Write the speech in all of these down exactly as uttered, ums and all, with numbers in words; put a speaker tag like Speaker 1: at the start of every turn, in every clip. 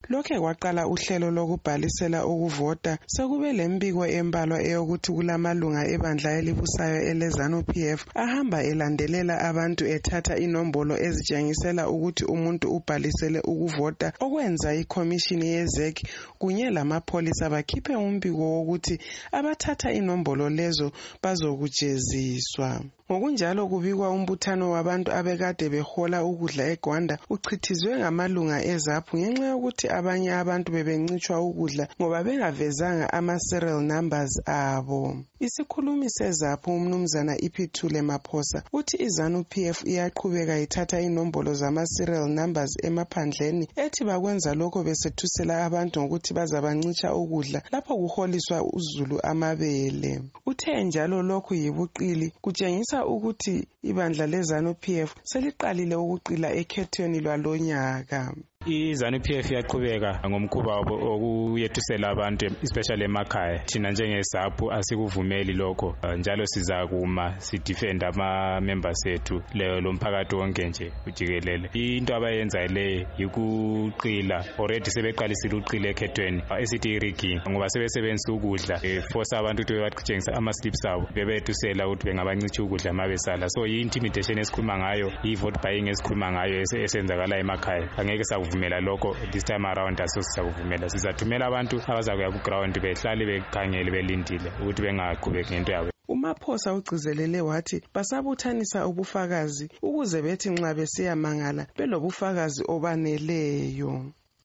Speaker 1: lokhe kwaqala uhlelo lokubhalisela ukuvota sekube lembiko embalwa eyokuthi kulamalunga ebandla elibusayo eleZANU-P F ahamba elandelela abantu ethatha inombolo ezitshengisela ukuthi umuntu ubhalisele ukuvota, okwenza ikhomishini yezek kunye lamapholisa bakhiphe umbiko wokuthi abathatha inombolo lezo bazokujeziswa. Ngokunjalo kubikwa umbuthano wabantu abekade behola ukudla eGwanda uchithizwe ngamalunga eZAPU ngenxa yokuthi abanye abantu bebencitshwa ukudla ngoba bengavezanga ama-serial numbers abo. Isikhulumi seZAPU umnumzana Iphuthule Maphosa uthi iZANU-P F iyaqhubeka ithatha inombolo zama-serial numbers emaphandleni ethi bakwenza lokho besethusela abantu ngokuthi bazabancitsha ukudla lapho kuholiswa uzulu amabele. Uthe njalo lokhu yibuqili kutshengisa ukuthi ibandla leZANU-P F seliqalile ukuqila ekhethweni lwalonyaka.
Speaker 2: iZANU-P F iyaqhubeka ngomkhuba okuyethusela abantu especially emakhaya. Thina njengeZAPU asikuvumeli lokho, njalo sizakuma sidefend ama members ethu lo mphakathi wonke nje ujikelele. Into abayenza le yikuqila, already sebeqalisile uqila ekhethweni esithi rigging ngoba sebesebenzisa ukudla force abantu ukuthi batshengisa ama slips abo bebethusela ukuthi bengabancithi ukudla mabesala. So i-intimidation esikhuluma ngayo, i-vote buying esikhuluma ngayo esenzakala emakhaya, angeke sakuvumela lokho this time around. Asisakuvumela, sizathumela abantu abazakuya ku ground behlale bekhangele belindile ukuthi bengaqhubeki ngento yabo.
Speaker 1: uMaphosa ugcizelele wathi basabuthanisa ubufakazi ukuze bethi nxa besiyamangala belobufakazi obaneleyo.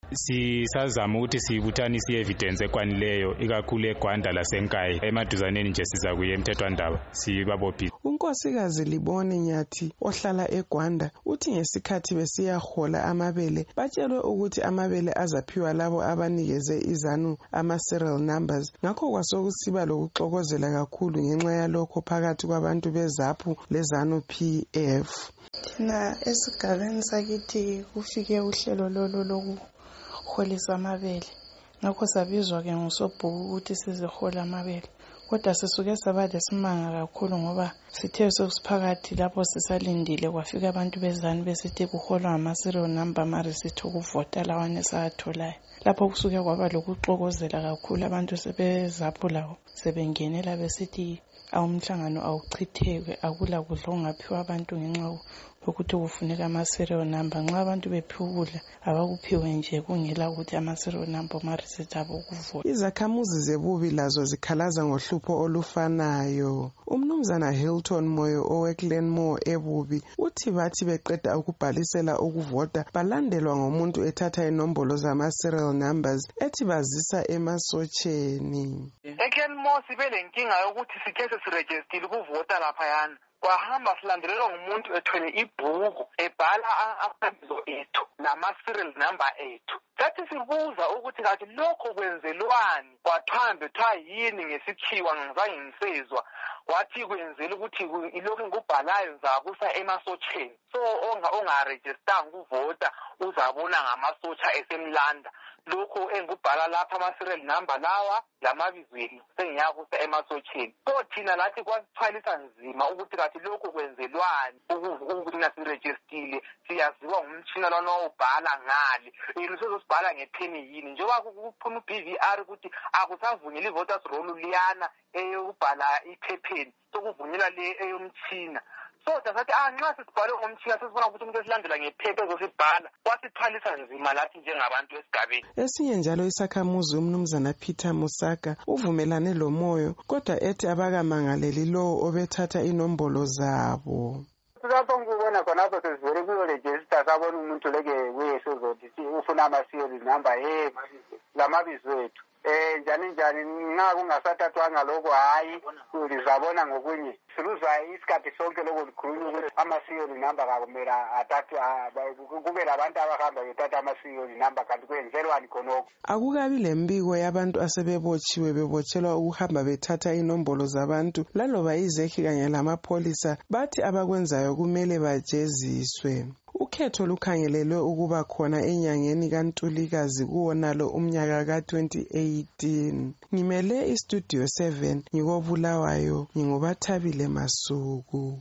Speaker 2: Sisazama ukuthi sibuthanise evidence ekwanileyo ikakhulu eGwanda laseNkayi, emaduzaneni nje siza kuye emthethwandaba sibabophi.
Speaker 1: uNkosikazi Libone Nyathi ohlala eGwanda uthi ngesikhathi besiyahola amabele batshelwe ukuthi amabele azaphiwa labo abanikeze iZANU ama-serial numbers, ngakho kwasokusiba lokuxokozela kakhulu ngenxa yalokho phakathi kwabantu beZAPU leZANU-P F.
Speaker 3: Thina esigabeni sakithi kufike uhlelo lolo loku holisa amabele, ngakho sabizwa ke ngusobhuku ukuthi sizihola amabele, kodwa sisuke saba lesimanga kakhulu ngoba sithe sesiphakathi lapho sisalindile kwafika abantu beZANU besithi kuholwa ama-serial number mari sithi ukuvota lawane satholayo. Lapho kusuke kwaba lokuxokozela kakhulu, abantu sebeZAPU lawo sebengenela besithi awumhlangano awuchitheke, akula kudla ongaphiwa abantu ngenxa ukuthi kufuneka ama-serial number. Nxa abantu bephiwa ukudla abakuphiwe nje kungela ukuthi ama-serial number mari sithabo ukuvota.
Speaker 1: Izakhamuzi zebubi lazo zikhalaza ngohlupho olufanayo. Umnumzana Hilton Moyo oweGlenmore ebubi uthi bathi beqeda ukubhalisela ukuvota balandelwa ngomuntu ethatha inombolo zama-serial numbers ethi bazisa emasotsheni.
Speaker 4: eGlenmore sibe lenkinga yokuthi sithe sesirejistile ukuvota laphayana, kwahamba silandelelwa ngumuntu ethwele ibhuku ebhala amabizo ethu nama-serial number ethu. Sathi sibuza ukuthi kathi lokho kwenzelwani, kwathambe kuthiwa yini ngesikhiwa ngizange ngisezwa, wathi kwenzela ukuthi ilokhu ngikubhalayo ngizakusa emasotsheni, so ongarejistanga ukuvota uzabona ngamasotsha esemlanda. Lokho engikubhala lapha ama-serial number lawa lamabizo ethu sengiyakusa emasotsheni. So thina lathi kwasithwalisa nzima ukuthi kathi lokho kwenzelwani, ukuthi nasirejistile siyaziwa ngumtshina lona obhala ngale, sibhala ngepheni yini njengoba kuphuma u-B V R ukuthi akusavunyelwa i-voters roll liyana eyokubhala iphepheni, sokuvunyelwa le eyomtshina. So sathi ah nxa sisibhale ngomtshina sesibona ukuthi umuntu esilandela ngephepha ezosibhala, kwasithwalisa nzima lathi njengabantu esigabeni.
Speaker 1: Esinye njalo isakhamuzi umnumzana Peter Musaka uvumelane lomoyo, kodwa ethi abakamangaleli lowo obethatha inombolo zabo.
Speaker 5: Lapho ngibona khonapho sesivele kuyoregister sabona umuntu leke kuyesozothi ufuna ama-serial number ye lamabizo ethu. Eh njani njani nxa kungasathathwanga lokho hayi lizabona ngokunye. Siluzwa isikhathi sonke lokho likhulunywa ukuthi ama-serial number kakumela athathwe, kube labantu abahamba bethatha ama-serial number kanti kwenzelwani khonokho.
Speaker 1: Akukabi lembiko yabantu asebebotshiwe bebotshelwa ukuhamba bethatha inombolo zabantu, laloba izekhi kanye lamapholisa bathi abakwenzayo kumele bajeziswe. Ukhetho lukhangelelwe ukuba khona enyangeni kaNtulikazi kuwonalo umnyaka ka twenty eighteen. Ngimele iStudio seven ngikobulawayo, ngingubathabile Masuku.